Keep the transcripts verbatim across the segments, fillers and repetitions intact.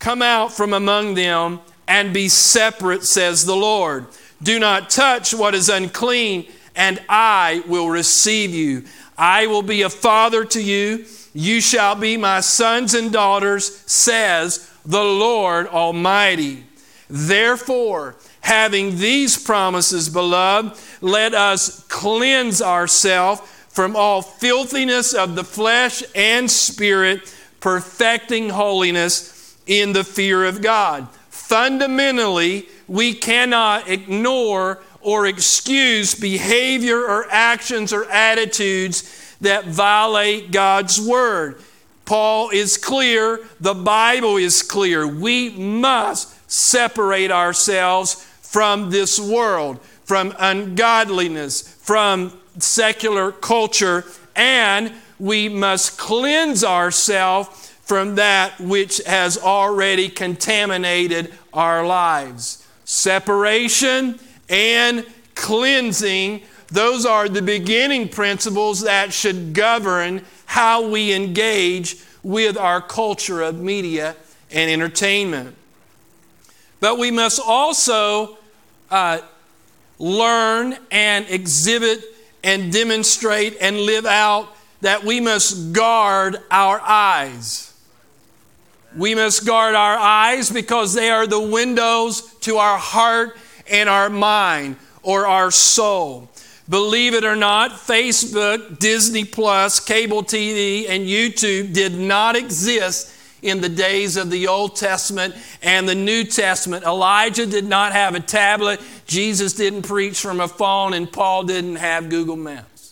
come out from among them and be separate, says the Lord. Do not touch what is unclean, and I will receive you. I will be a father to you. You shall be my sons and daughters, says the Lord Almighty. Therefore, having these promises, beloved, let us cleanse ourselves from all filthiness of the flesh and spirit, perfecting holiness in the fear of God. Fundamentally, we cannot ignore or excuse behavior or actions or attitudes that violate God's word. Paul is clear, the Bible is clear. We must separate ourselves from this world, from ungodliness, from secular culture, and we must cleanse ourselves from that which has already contaminated our lives. Separation and cleansing, those are the beginning principles that should govern how we engage with our culture of media and entertainment. But we must also uh, learn and exhibit and demonstrate and live out that we must guard our eyes. We must guard our eyes because they are the windows to our heart and our mind or our soul. Believe it or not, Facebook, Disney Plus, cable T V, and YouTube did not exist in the days of the Old Testament and the New Testament. Elijah did not have a tablet. Jesus didn't preach from a phone, and Paul didn't have Google Maps.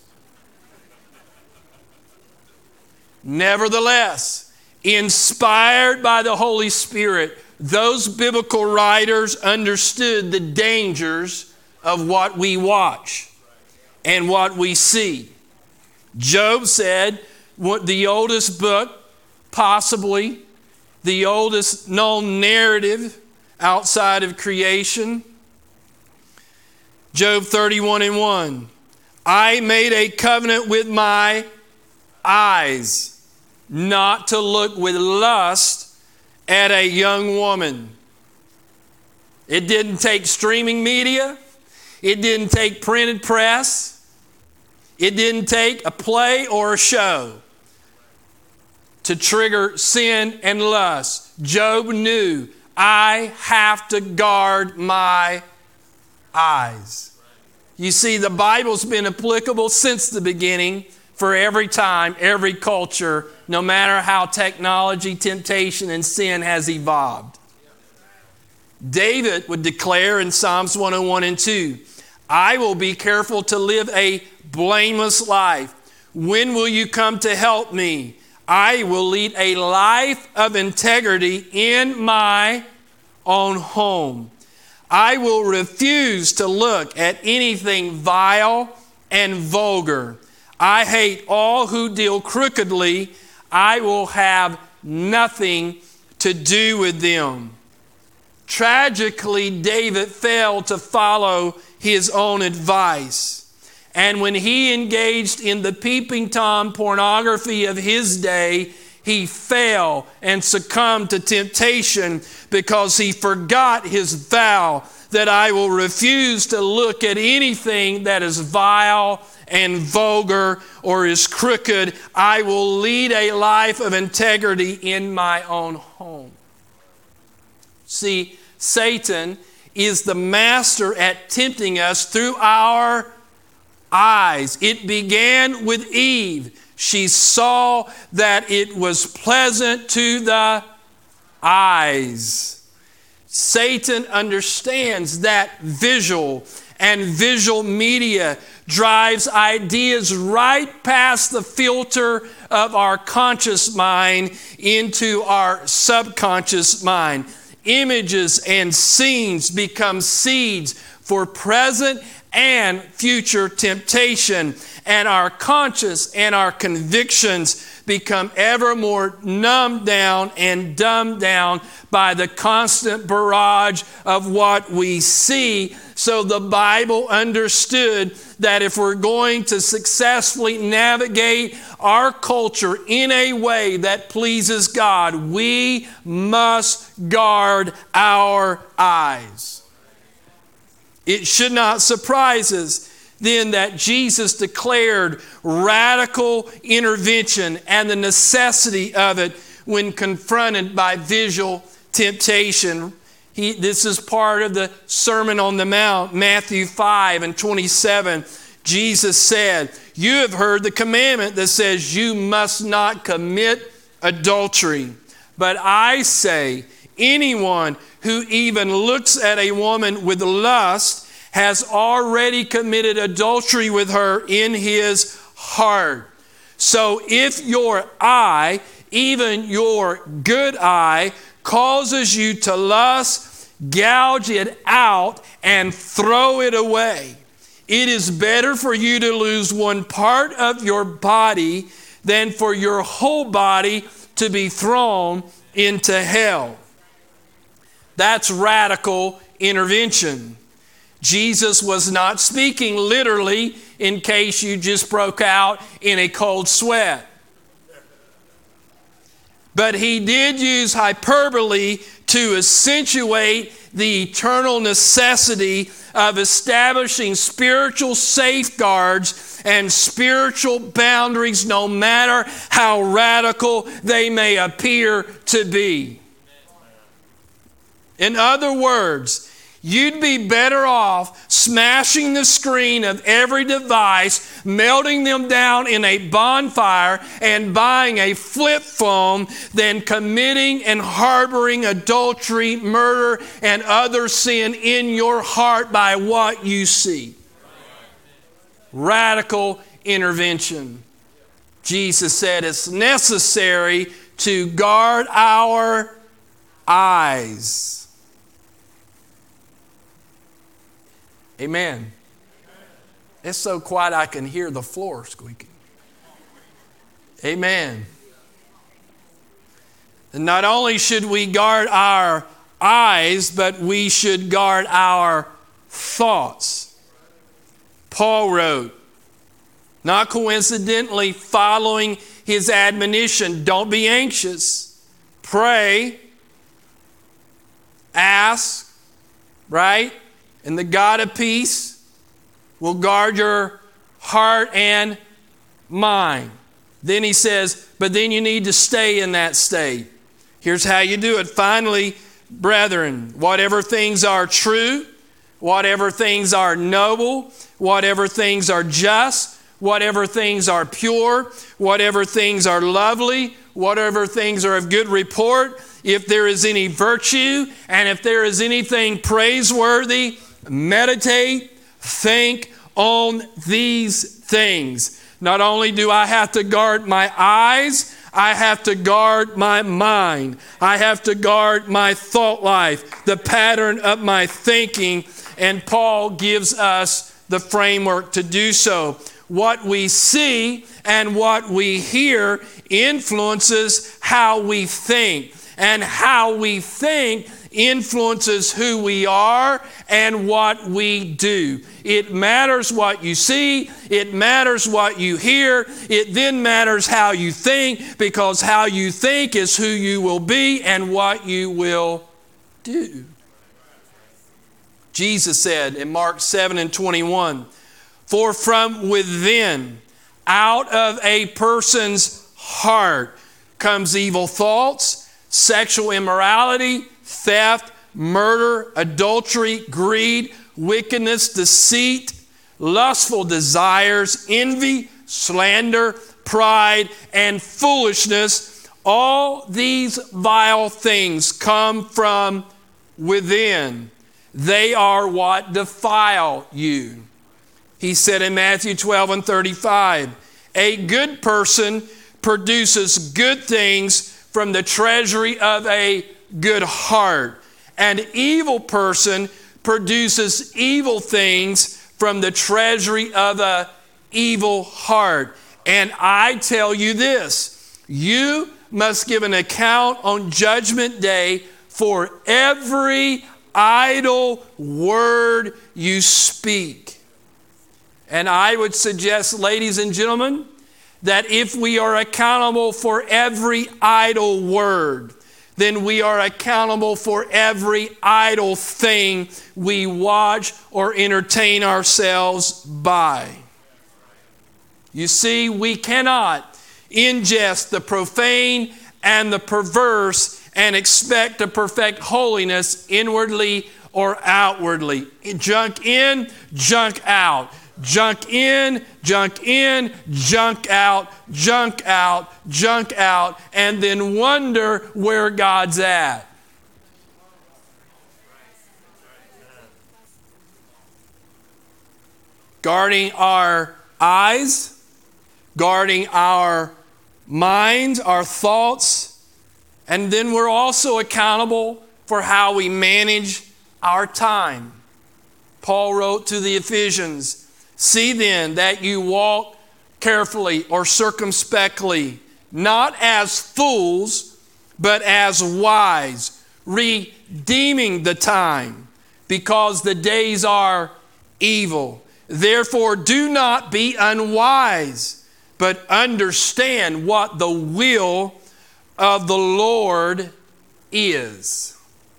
Nevertheless, inspired by the Holy Spirit, those biblical writers understood the dangers of what we watch and what we see. Job said, what the oldest book, possibly the oldest known narrative outside of creation, Job thirty-one and one, I made a covenant with my eyes not to look with lust at a young woman. It didn't take streaming media. It didn't take printed press. It didn't take a play or a show to trigger sin and lust. Job knew, I have to guard my eyes. You see, the Bible's been applicable since the beginning for every time, every culture, no matter how technology, temptation, and sin has evolved. David would declare in Psalms one oh one and two, I will be careful to live a blameless life. When will you come to help me? I will lead a life of integrity in my own home. I will refuse to look at anything vile and vulgar. I hate all who deal crookedly. I will have nothing to do with them. Tragically, David failed to follow his own advice. And when he engaged in the peeping Tom pornography of his day, he fell and succumbed to temptation because he forgot his vow that I will refuse to look at anything that is vile and vulgar or is crooked. I will lead a life of integrity in my own home. See, Satan is the master at tempting us through our eyes. It began with Eve. She saw that it was pleasant to the eyes. Satan understands that visual and visual media drives ideas right past the filter of our conscious mind into our subconscious mind. Images and scenes become seeds for present and future temptation. and our conscience and our convictions become ever more numbed down and dumbed down by the constant barrage of what we see. So the Bible understood that if we're going to successfully navigate our culture in a way that pleases God, we must guard our eyes. It should not surprise us then that Jesus declared radical intervention and the necessity of it when confronted by visual temptation. He, this is part of the Sermon on the Mount, Matthew five and twenty-seven. Jesus said, "You have heard the commandment that says you must not commit adultery. But I say, anyone who even looks at a woman with lust has already committed adultery with her in his heart. So if your eye, even your good eye, causes you to lust, gouge it out and throw it away. It is better for you to lose one part of your body than for your whole body to be thrown into hell." That's radical intervention. Jesus was not speaking literally in case you just broke out in a cold sweat. But he did use hyperbole to accentuate the eternal necessity of establishing spiritual safeguards and spiritual boundaries, no matter how radical they may appear to be. In other words, you'd be better off smashing the screen of every device, melting them down in a bonfire, and buying a flip phone than committing and harboring adultery, murder, and other sin in your heart by what you see. Radical intervention. Jesus said it's necessary to guard our eyes. Amen. It's so quiet I can hear the floor squeaking. Amen. And not only should we guard our eyes, but we should guard our thoughts. Paul wrote, not coincidentally following his admonition, don't be anxious, pray, ask, right? And the God of peace will guard your heart and mind. Then he says, but then you need to stay in that state. Here's how you do it. Finally, brethren, whatever things are true, whatever things are noble, whatever things are just, whatever things are pure, whatever things are lovely, whatever things are of good report, if there is any virtue and if there is anything praiseworthy, meditate, think on these things. Not only do I have to guard my eyes, I have to guard my mind. I have to guard my thought life, the pattern of my thinking. And Paul gives us the framework to do so. What we see and what we hear influences how we think. And how we think influences who we are and what we do. It matters what you see. It matters what you hear. It then matters how you think, because how you think is who you will be and what you will do. Jesus said in Mark seven and twenty-one, for from within, out of a person's heart, comes evil thoughts, sexual immorality, theft, murder, adultery, greed, wickedness, deceit, lustful desires, envy, slander, pride, and foolishness. All these vile things come from within. They are what defile you. He said in Matthew twelve and thirty-five, a good person produces good things from the treasury of a good heart. An evil person produces evil things from the treasury of a evil heart. And I tell you this, you must give an account on Judgment Day for every idle word you speak. And I would suggest, ladies and gentlemen, that if we are accountable for every idle word, then we are accountable for every idle thing we watch or entertain ourselves by. You see, we cannot ingest the profane and the perverse and expect to perfect holiness inwardly or outwardly. Junk in, junk out. Junk in, junk in, junk out, junk out, junk out, and then wonder where God's at. Guarding our eyes, guarding our minds, our thoughts, and then we're also accountable for how we manage our time. Paul wrote to the Ephesians, "See then that you walk carefully or circumspectly, not as fools, but as wise, redeeming the time, because the days are evil. Therefore do not be unwise, but understand what the will of the Lord is."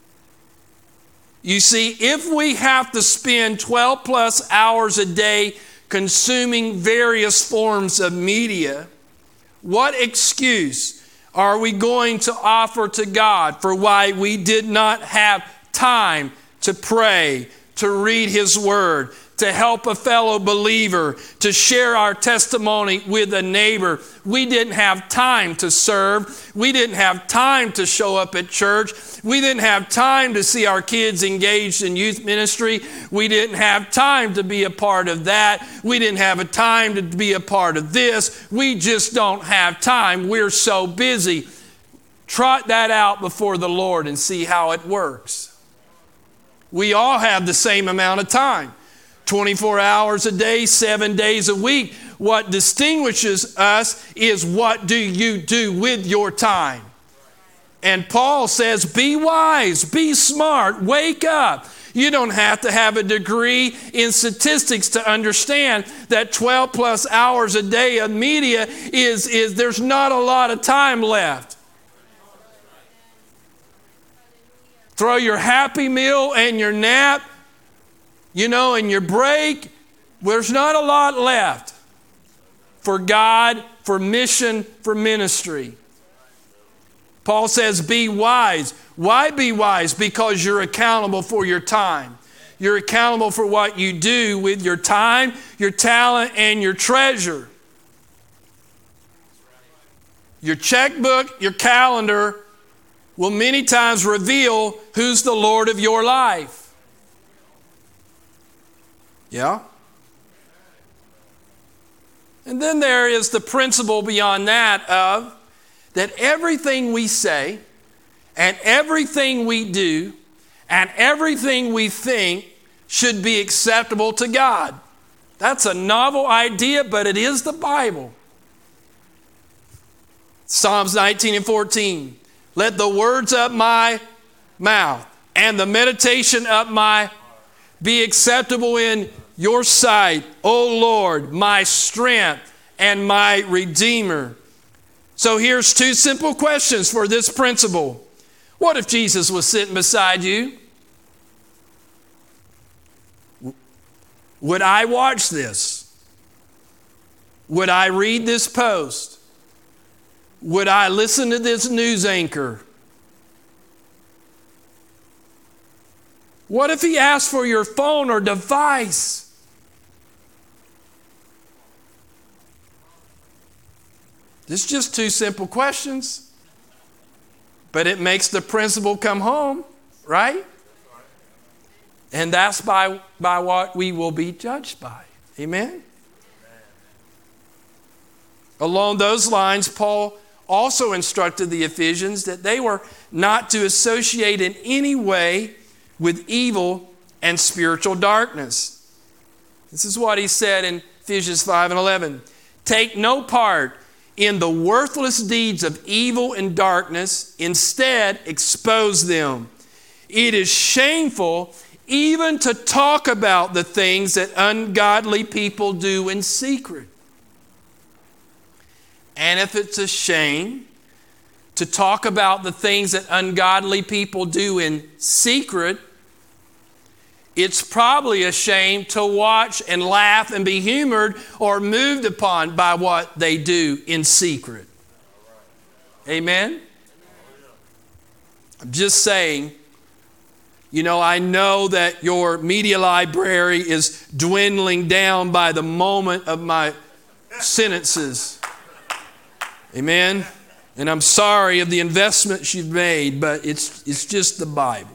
You see, if we have to spend twelve plus hours a day consuming various forms of media, what excuse are we going to offer to God for why we did not have time to pray, to read His Word, to help a fellow believer, to share our testimony with a neighbor? We didn't have time to serve. We didn't have time to show up at church. We didn't have time to see our kids engaged in youth ministry. We didn't have time to be a part of that. We didn't have a time to be a part of this. We just don't have time. We're so busy. Trot that out before the Lord and see how it works. We all have the same amount of time. twenty-four hours a day, seven days a week. What distinguishes us is what do you do with your time? And Paul says, be wise, be smart, wake up. You don't have to have a degree in statistics to understand that twelve plus hours a day of media is, is there's not a lot of time left. Throw your Happy Meal and your nap, you know, and your break, there's not a lot left for God, for mission, for ministry. Paul says, be wise. Why be wise? Because you're accountable for your time. You're accountable for what you do with your time, your talent, and your treasure. Your checkbook, your calendar will many times reveal who's the Lord of your life. Yeah? And then there is the principle beyond that of that everything we say and everything we do and everything we think should be acceptable to God. That's a novel idea, but it is the Bible. Psalms nineteen and fourteen. Let the words of my mouth and the meditation of my be acceptable in your sight, O Lord, my strength and my Redeemer. So here's two simple questions for this principle. What if Jesus was sitting beside you? Would I watch this? Would I read this post? Would I listen to this news anchor? What if he asked for your phone or device? This is just two simple questions, but it makes the principle come home, right? And that's by, by what we will be judged by. Amen? Along those lines, Paul also instructed the Ephesians that they were not to associate in any way with evil and spiritual darkness. This is what he said in Ephesians five and eleven. Take no part in the worthless deeds of evil and darkness. Instead, expose them. It is shameful even to talk about the things that ungodly people do in secret. And if it's a shame to talk about the things that ungodly people do in secret, it's probably a shame to watch and laugh and be humored or moved upon by what they do in secret. Amen? I'm just saying, you know, I know that your media library is dwindling down by the moment of my sentences. Amen? And I'm sorry of the investments you've made, but it's, it's just the Bible.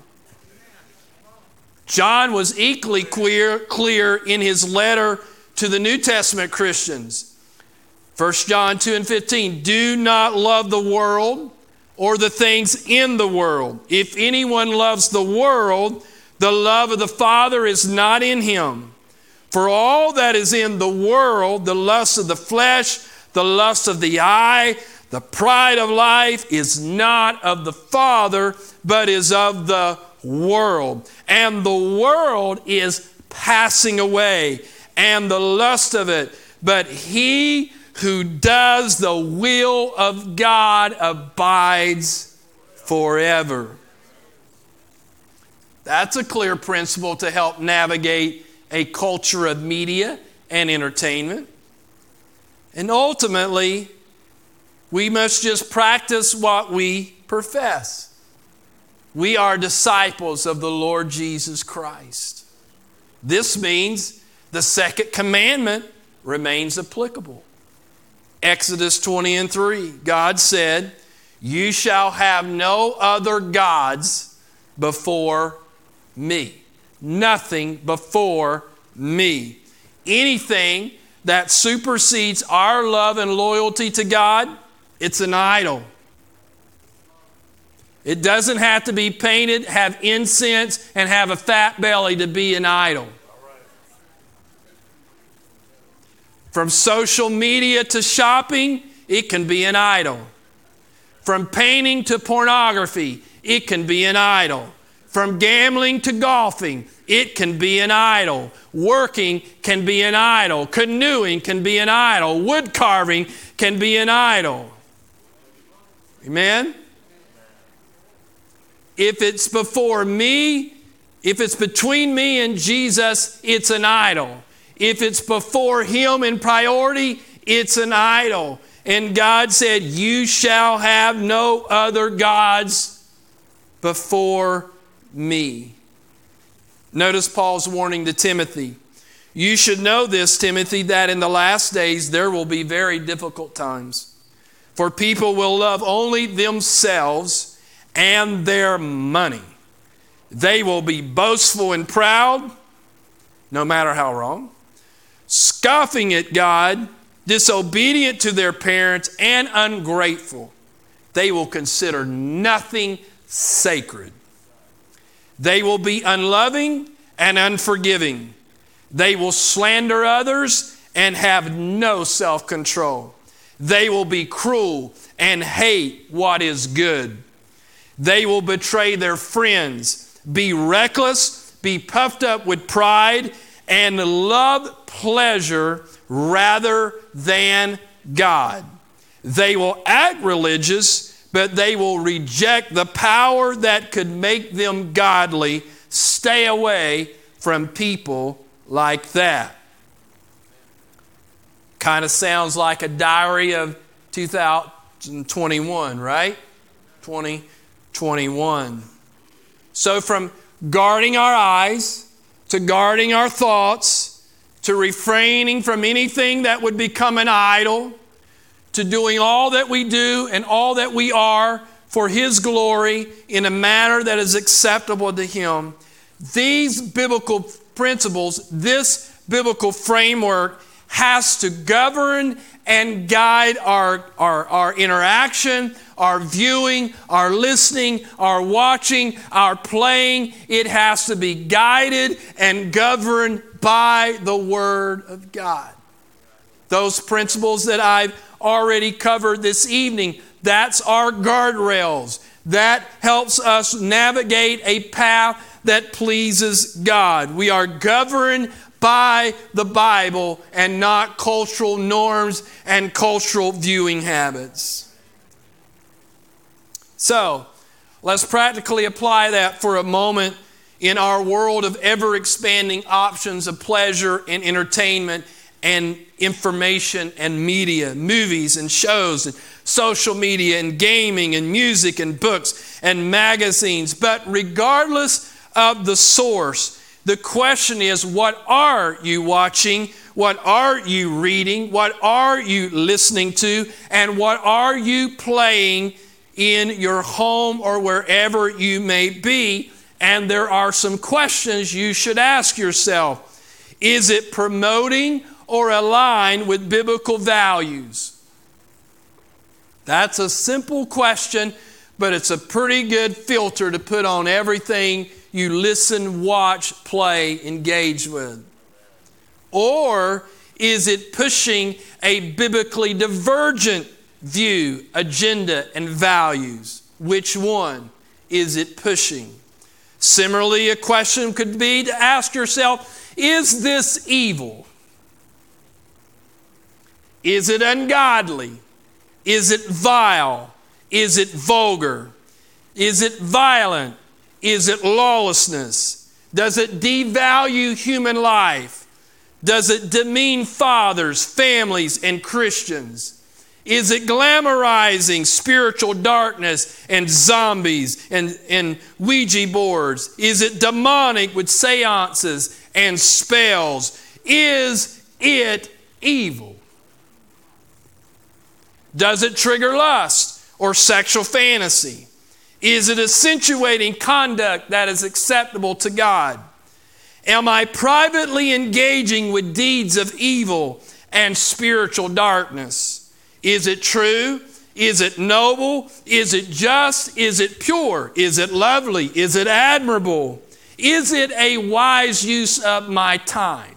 John was equally clear, clear in his letter to the New Testament Christians. First John two and fifteen, do not love the world or the things in the world. If anyone loves the world, the love of the Father is not in him. For all that is in the world, the lust of the flesh, the lust of the eye, the pride of life is not of the Father, but is of the world. And the world is passing away, and the lust of it. But he who does the will of God abides forever. That's a clear principle to help navigate a culture of media and entertainment. And ultimately, we must just practice what we profess. We are disciples of the Lord Jesus Christ. This means the second commandment remains applicable. Exodus twenty and three, God said, you shall have no other gods before me. Nothing before me. Anything that supersedes our love and loyalty to God, it's an idol. It doesn't have to be painted, have incense, and have a fat belly to be an idol. From social media to shopping, it can be an idol. From painting to pornography, it can be an idol. From gambling to golfing, it can be an idol. Working can be an idol. Canoeing can be an idol. Wood carving can be an idol. Amen? If it's before me, if it's between me and Jesus, it's an idol. If it's before Him in priority, it's an idol. And God said, you shall have no other gods before me. Notice Paul's warning to Timothy. You should know this, Timothy, that in the last days there will be very difficult times. For people will love only themselves and their money. They will be boastful and proud, no matter how wrong, scoffing at God, disobedient to their parents, and ungrateful. They will consider nothing sacred. They will be unloving and unforgiving. They will slander others and have no self-control. They will be cruel and hate what is good. They will betray their friends, be reckless, be puffed up with pride, and love pleasure rather than God. They will act religious, but they will reject the power that could make them godly. Stay away from people like that. Kind of sounds like a diary of two thousand twenty-one, right? twenty twenty-one. So from guarding our eyes to guarding our thoughts to refraining from anything that would become an idol to doing all that we do and all that we are for His glory in a manner that is acceptable to Him. These biblical principles, this biblical framework has to govern and guide our, our, our interaction, our viewing, our listening, our watching, our playing. It has to be guided and governed by the Word of God. those principles that I've already covered this evening. That's our guardrails. That helps us navigate a path that pleases God. We are governed by the Bible and not cultural norms and cultural viewing habits. So, let's practically apply that for a moment in our world of ever-expanding options of pleasure and entertainment and information and media, movies and shows and social media and gaming and music and books and magazines. But regardless of the source, the question is, what are you watching? What are you reading? What are you listening to? And what are you playing in your home or wherever you may be? And there are some questions you should ask yourself. Is it promoting or aligned with biblical values? That's a simple question, but it's a pretty good filter to put on everything you listen, watch, play, engage with. Or is it pushing a biblically divergent view, agenda, and values? Which one is it pushing? Similarly, a question could be to ask yourself, is this evil? Is it ungodly? Is it vile? Is it vulgar? Is it violent? Is it lawlessness? Does it devalue human life? Does it demean fathers, families, and Christians? Is it glamorizing spiritual darkness and zombies and, and Ouija boards? Is it demonic with seances and spells? Is it evil? Does it trigger lust or sexual fantasy? Is it accentuating conduct that is acceptable to God? Am I privately engaging with deeds of evil and spiritual darkness? Is it true? Is it noble? Is it just? Is it pure? Is it lovely? Is it admirable? Is it a wise use of my time?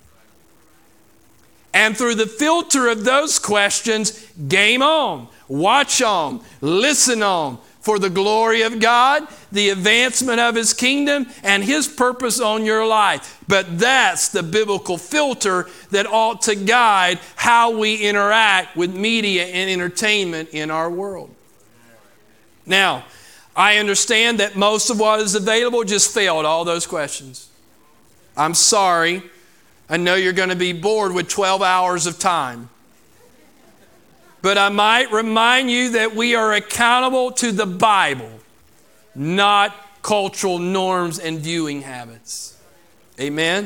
And through the filter of those questions, game on, watch on, listen on, for the glory of God, the advancement of His kingdom, and His purpose on your life. But that's the biblical filter that ought to guide how we interact with media and entertainment in our world. Now, I understand that most of what is available just failed all those questions. I'm sorry. I know you're going to be bored with twelve hours of time. But I might remind you that we are accountable to the Bible, not cultural norms and viewing habits. Amen?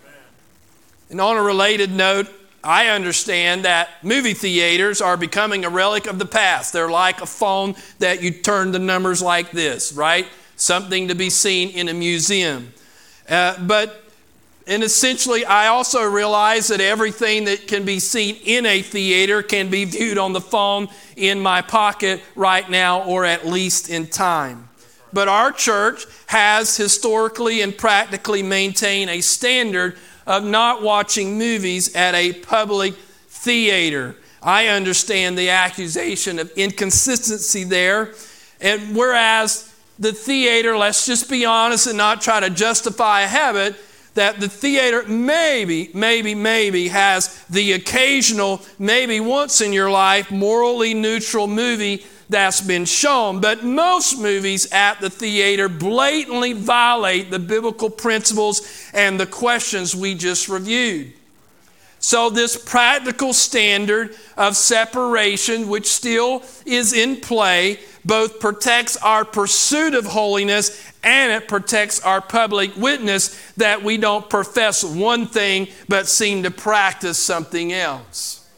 And on a related note, I understand that movie theaters are becoming a relic of the past. They're like a phone that you turn the numbers like this, right? Something to be seen in a museum. Uh, but And essentially, I also realize that everything that can be seen in a theater can be viewed on the phone in my pocket right now, or at least in time. But our church has historically and practically maintained a standard of not watching movies at a public theater. I understand the accusation of inconsistency there. And whereas the theater, let's just be honest and not try to justify a habit, that the theater maybe, maybe, maybe has the occasional, maybe once in your life, morally neutral movie that's been shown. But most movies at the theater blatantly violate the biblical principles and the questions we just reviewed. So this practical standard of separation, which still is in play, both protects our pursuit of holiness and it protects our public witness that we don't profess one thing but seem to practice something else.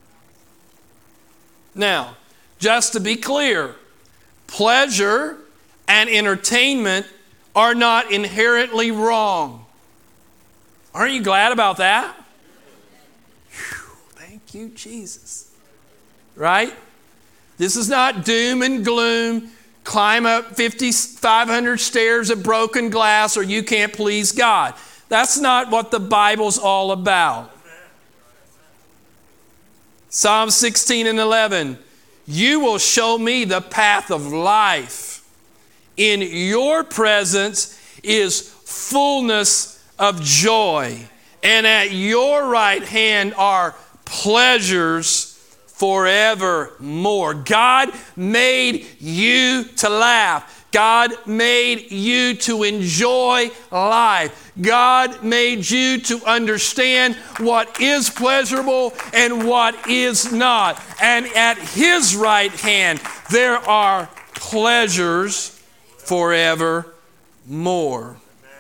Now, just to be clear, pleasure and entertainment are not inherently wrong. Aren't you glad about that? Whew, thank you, Jesus. Right? This is not doom and gloom, climb up fifty-five hundred stairs of broken glass, or you can't please God. That's not what the Bible's all about. Psalm sixteen and eleven, you will show me the path of life. In your presence is fullness of joy, and at your right hand are pleasures forevermore. God made you to laugh. God made you to enjoy life. God made you to understand what is pleasurable and what is not. And at His right hand, there are pleasures forevermore.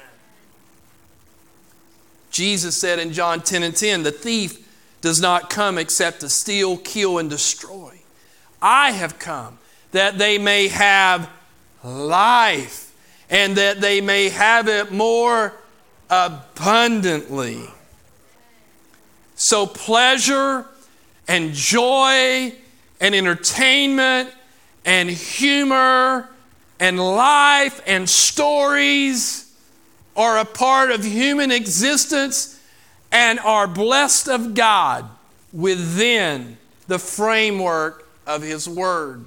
Jesus said in John ten and ten, the thief does not come except to steal, kill, and destroy. I have come that they may have life, and that they may have it more abundantly. So pleasure and joy and entertainment and humor and life and stories are a part of human existence and are blessed of God within the framework of His Word.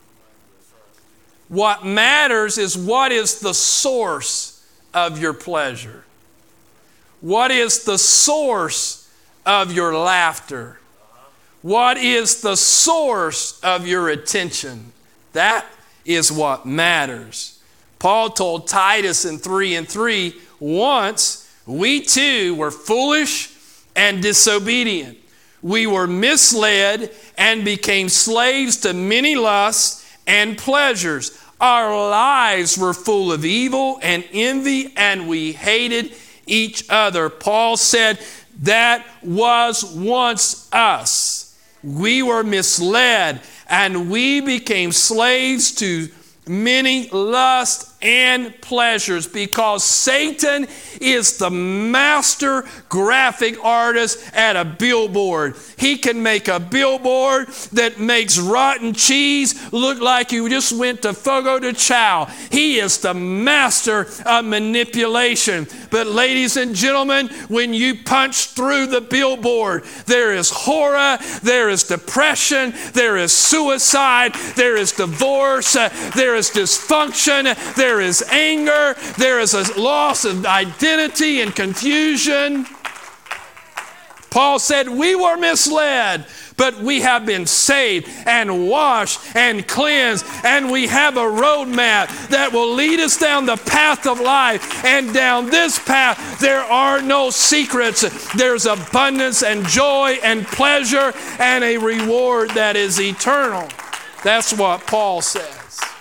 What matters is what is the source of your pleasure? What is the source of your laughter? What is the source of your attention? That is what matters. Paul told Titus in three and three, once we too were foolish and disobedient. We were misled and became slaves to many lusts and pleasures. Our lives were full of evil and envy, and we hated each other. Paul said that was once us. We were misled, and we became slaves to many lusts and pleasures, because Satan is the master graphic artist at a billboard. He can make a billboard that makes rotten cheese look like you just went to Fogo de Chao. He is the master of manipulation. But ladies and gentlemen, when you punch through the billboard, there is horror, there is depression, there is suicide, there is divorce, uh, there is dysfunction, there is anger, there is a loss of identity and confusion. Paul said, we were misled, but we have been saved and washed and cleansed, and we have a roadmap that will lead us down the path of life. And down this path, there are no secrets. There's abundance and joy and pleasure and a reward that is eternal. That's what Paul says.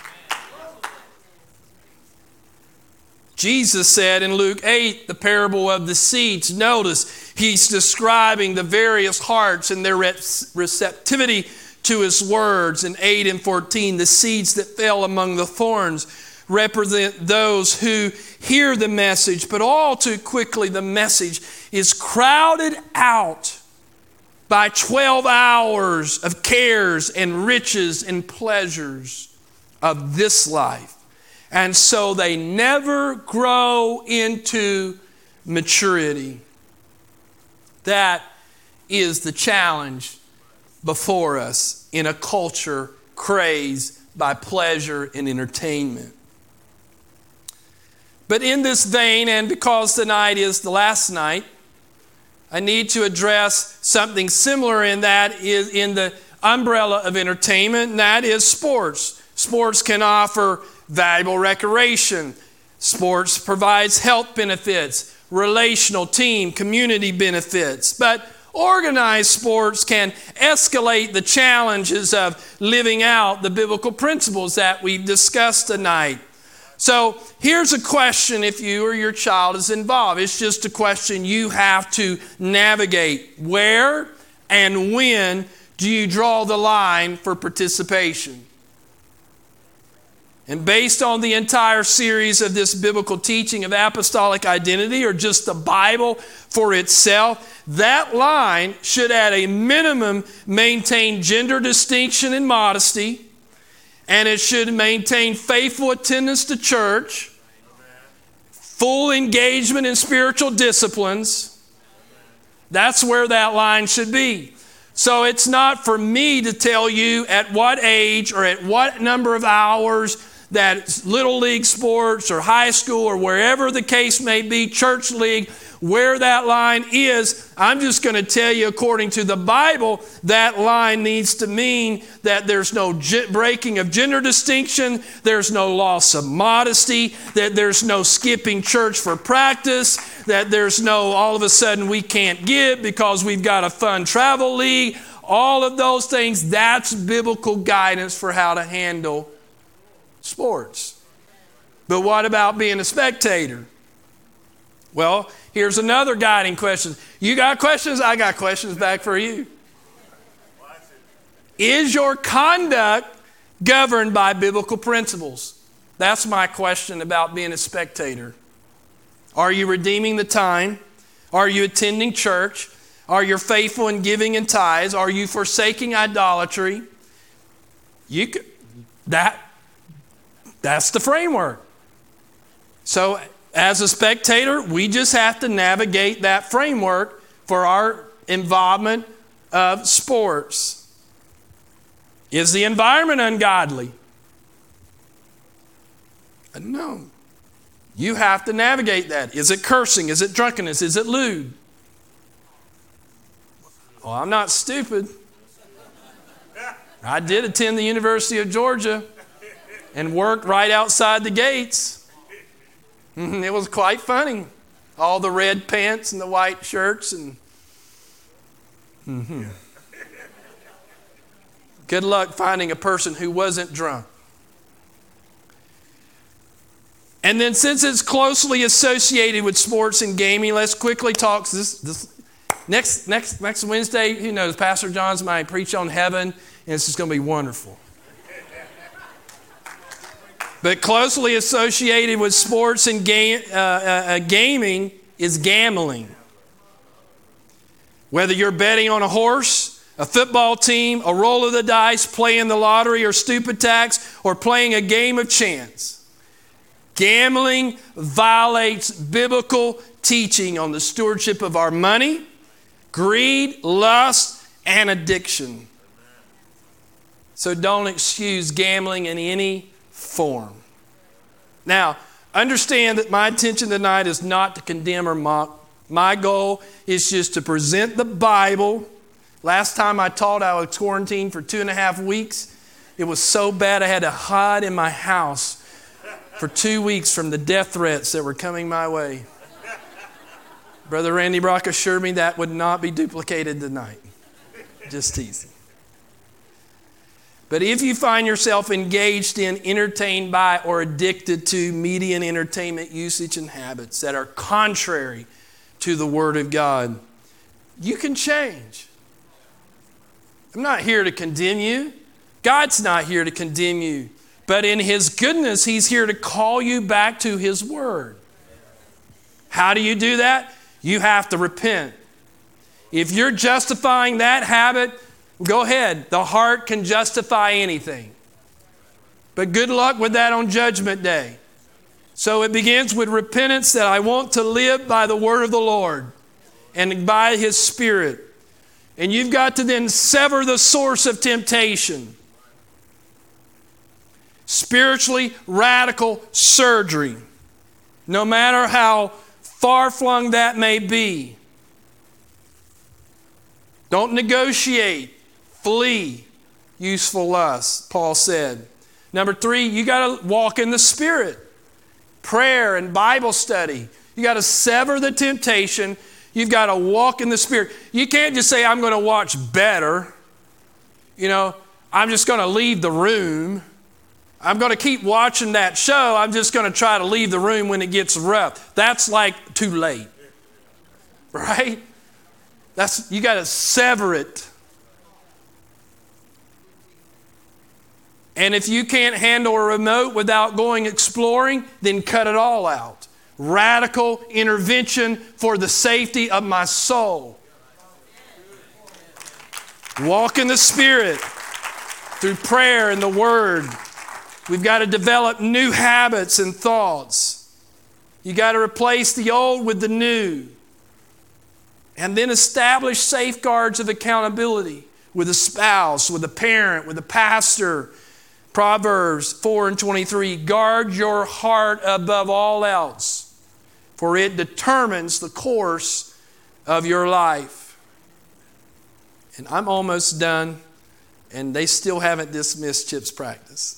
Jesus said in Luke eight, the parable of the seeds. Notice, He's describing the various hearts and their receptivity to His words. In eight and fourteen, the seeds that fell among the thorns represent those who hear the message, but all too quickly the message is crowded out by twelve hours of cares and riches and pleasures of this life. And so they never grow into maturity. That is the challenge before us in a culture crazed by pleasure and entertainment. But in this vein, and because tonight is the last night, I need to address something similar in that is in the umbrella of entertainment, and that is sports. Sports can offer valuable recreation. Sports provides health benefits, relational, team, community benefits. But organized sports can escalate the challenges of living out the biblical principles that we've discussed tonight. So here's a question if you or your child is involved. It's just a question you have to navigate. Where and when do you draw the line for participation? And based on the entire series of this biblical teaching of apostolic identity, or just the Bible for itself, that line should at a minimum maintain gender distinction and modesty, and it should maintain faithful attendance to church, full engagement in spiritual disciplines. That's where that line should be. So it's not for me to tell you at what age or at what number of hours that little league sports or high school or wherever the case may be, church league, where that line is. I'm just going to tell you, according to the Bible, that line needs to mean that there's no breaking of gender distinction, there's no loss of modesty, that there's no skipping church for practice, that there's no all of a sudden we can't give because we've got a fun travel league. All of those things, that's biblical guidance for how to handle sports. But what about being a spectator? Well, here's another guiding question. You got questions? I got questions back for you. Is your conduct governed by biblical principles? That's my question about being a spectator. Are you redeeming the time? Are you attending church? Are you faithful in giving and tithes? Are you forsaking idolatry? You could, that That's the framework. So as a spectator, we just have to navigate that framework for our involvement of sports. Is the environment ungodly? No. You have to navigate that. Is it cursing? Is it drunkenness? Is it lewd? Well, I'm not stupid. I did attend the University of Georgia and worked right outside the gates. It was quite funny. All the red pants and the white shirts. and mm-hmm. Good luck finding a person who wasn't drunk. And then since it's closely associated with sports and gaming, let's quickly talk. This, this, next, next, next Wednesday, who knows, Pastor John's might preach on heaven, and it's just going to be wonderful. But closely associated with sports and game, uh, uh, gaming is gambling. Whether you're betting on a horse, a football team, a roll of the dice, playing the lottery or stupid tax, or playing a game of chance. Gambling violates biblical teaching on the stewardship of our money, greed, lust, and addiction. So don't excuse gambling in any form. Now, understand that my intention tonight is not to condemn or mock. My goal is just to present the Bible. Last time I taught, I was quarantined for two and a half weeks. It was so bad I had to hide in my house for two weeks from the death threats that were coming my way. Brother Randy Brock assured me that would not be duplicated tonight. Just teasing. But if you find yourself engaged in, entertained by, or addicted to media and entertainment usage and habits that are contrary to the Word of God, you can change. I'm not here to condemn you. God's not here to condemn you. But in His goodness, He's here to call you back to His Word. How do you do that? You have to repent. If you're justifying that habit, go ahead. The heart can justify anything. But good luck with that on Judgment Day. So it begins with repentance that I want to live by the word of the Lord and by His Spirit. And you've got to then sever the source of temptation. Spiritually radical surgery. No matter how far-flung that may be. Don't negotiate. Flee useful lust, Paul said. Number three, you got to walk in the Spirit. Prayer and Bible study. You got to sever the temptation. You've got to walk in the Spirit. You can't just say, I'm going to watch better. You know, I'm just going to leave the room. I'm going to keep watching that show. I'm just going to try to leave the room when it gets rough. That's like too late. Right? That's, you got to sever it. And if you can't handle a remote without going exploring, then cut it all out. Radical intervention for the safety of my soul. Walk in the Spirit through prayer and the Word. We've got to develop new habits and thoughts. You got to replace the old with the new. And then establish safeguards of accountability with a spouse, with a parent, with a pastor. Proverbs four and twenty-three, guard your heart above all else, for it determines the course of your life. And I'm almost done, and they still haven't dismissed Chip's practice.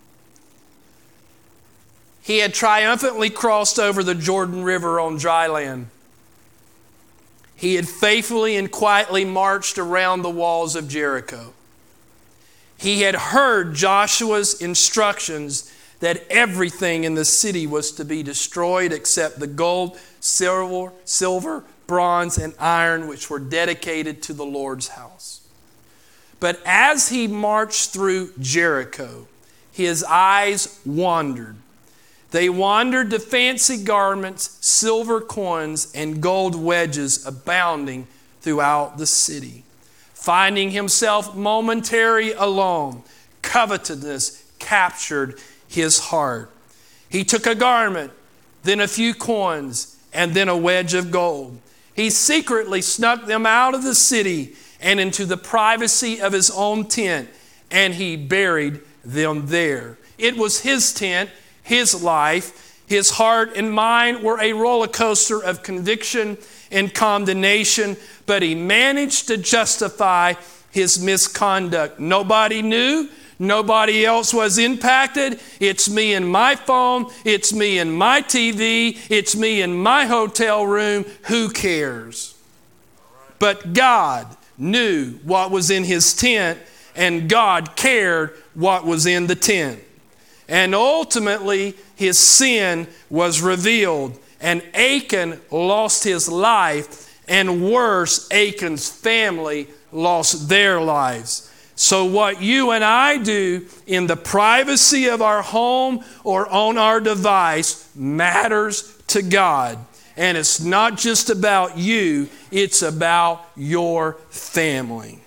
He had triumphantly crossed over the Jordan River on dry land. He had faithfully and quietly marched around the walls of Jericho. He had heard Joshua's instructions that everything in the city was to be destroyed except the gold, silver, silver, bronze, and iron which were dedicated to the Lord's house. But as he marched through Jericho, his eyes wandered. They wandered to fancy garments, silver coins, and gold wedges abounding throughout the city. Finding himself momentary alone, covetousness captured his heart. He took a garment, then a few coins, and then a wedge of gold. He secretly snuck them out of the city and into the privacy of his own tent, and he buried them there. It was his tent, his life. His heart and mind were a roller coaster of conviction and condemnation, but he managed to justify his misconduct. Nobody knew. Nobody else was impacted. It's me and my phone. It's me and my T V. It's me in my hotel room. Who cares? But God knew what was in his tent, and God cared what was in the tent. And ultimately, his sin was revealed. And Achan lost his life. And worse, Achan's family lost their lives. So what you and I do in the privacy of our home or on our device matters to God. And it's not just about you, it's about your family.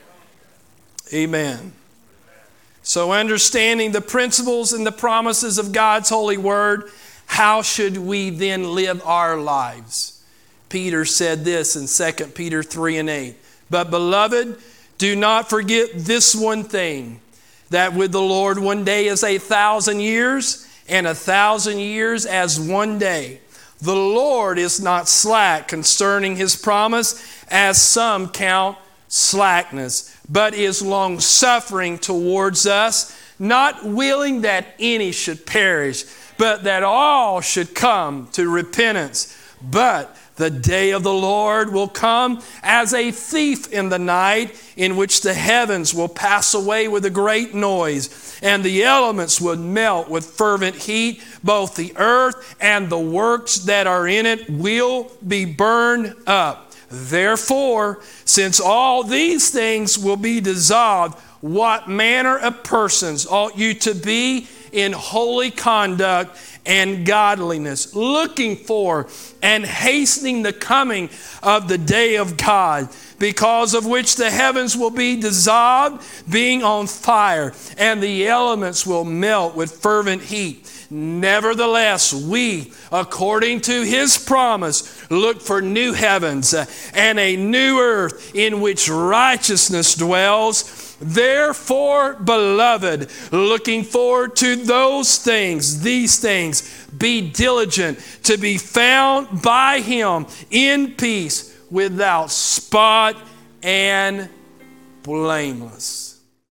Amen. So understanding the principles and the promises of God's holy word, how should we then live our lives? Peter said this in Second Peter three and eight. But beloved, do not forget this one thing, that with the Lord one day is a thousand years, and a thousand years as one day. The Lord is not slack concerning his promise, as some count slackness, but is long-suffering towards us, not willing that any should perish, but that all should come to repentance. But the day of the Lord will come as a thief in the night, in which the heavens will pass away with a great noise, and the elements will melt with fervent heat. Both the earth and the works that are in it will be burned up. Therefore, since all these things will be dissolved, what manner of persons ought you to be in holy conduct and godliness, looking for and hastening the coming of the day of God, because of which the heavens will be dissolved, being on fire, and the elements will melt with fervent heat. Nevertheless, we, according to his promise, look for new heavens and a new earth in which righteousness dwells. Therefore, beloved, looking forward to those things, these things, be diligent to be found by him in peace, without spot and blameless.